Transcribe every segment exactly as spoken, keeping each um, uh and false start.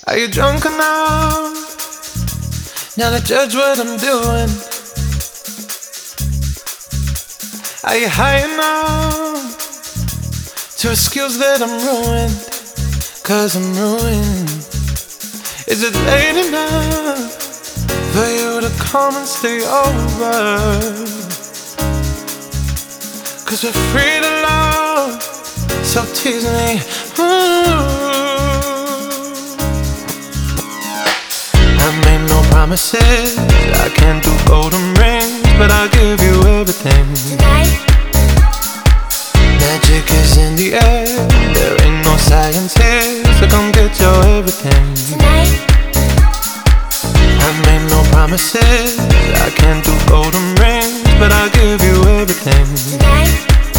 Are you drunk enough now to judge what I'm doing? Are you high enough to excuse that I'm ruined? Cause I'm ruined. Is it late enough for you to come and stay over? Cause we're free to love, so tease me. Ooh. I made no promises, I can't do golden rings, but I'll give you everything. Tonight, Magic is in the air, there ain't no science here, so come get your everything. tonight, I made no promises, I can't do golden rings, but I'll give you everything. tonight,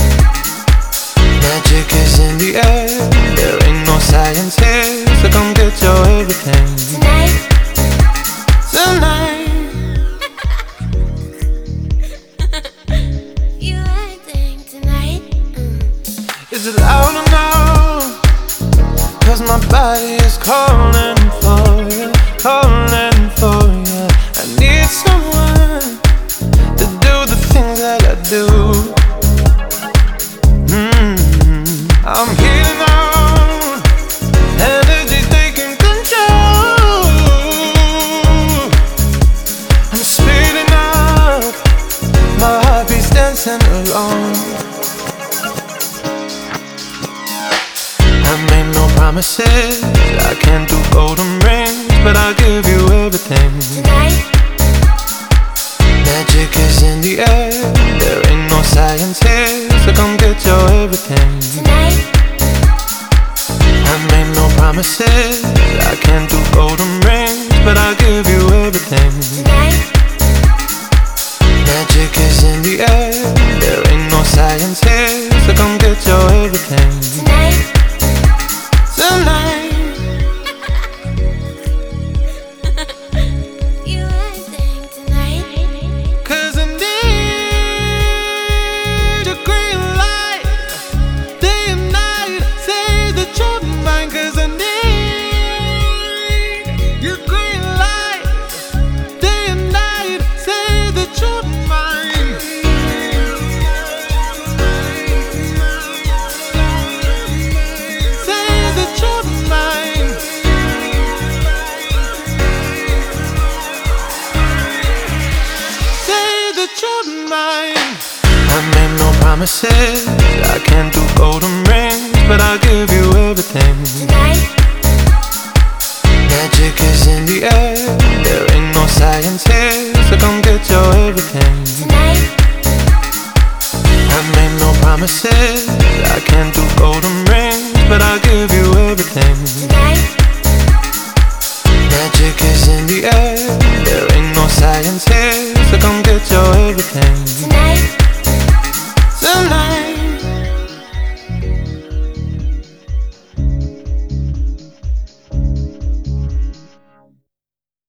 Magic is in the air, there ain't no science here, so come get your everything. tonight. Tonight, You acting tonight. Mm. is it loud enough? Cause my body is calling for you, calling for you. I need someone to do the things that I do. Mm-hmm. I'm healing out, energy taking control. I'm speeding up, my heartbeat's dancing along. I made no promises, I can't do golden rings, but I'll give you everything. Tonight, Magic is in the air, there ain't no science here, so come get your everything. tonight, I made no promises, I can't do golden rings, but I'll give you everything. tonight, Magic is in the air, there ain't no science here, so come get your everything. tonight. Tonight, You acting tonight. cause I need your green light, day and night, say that you're mine. Cause I need your green light, day and night, say that you're mine. Say that you're mine. Say that you're mine. I made no promises, I can't do golden rings, but I'll give you everything. Tonight, Magic is in the air, there ain't no science here, so come get your everything. tonight, I made no promises, I can't do golden rings, but I'll give you everything. tonight,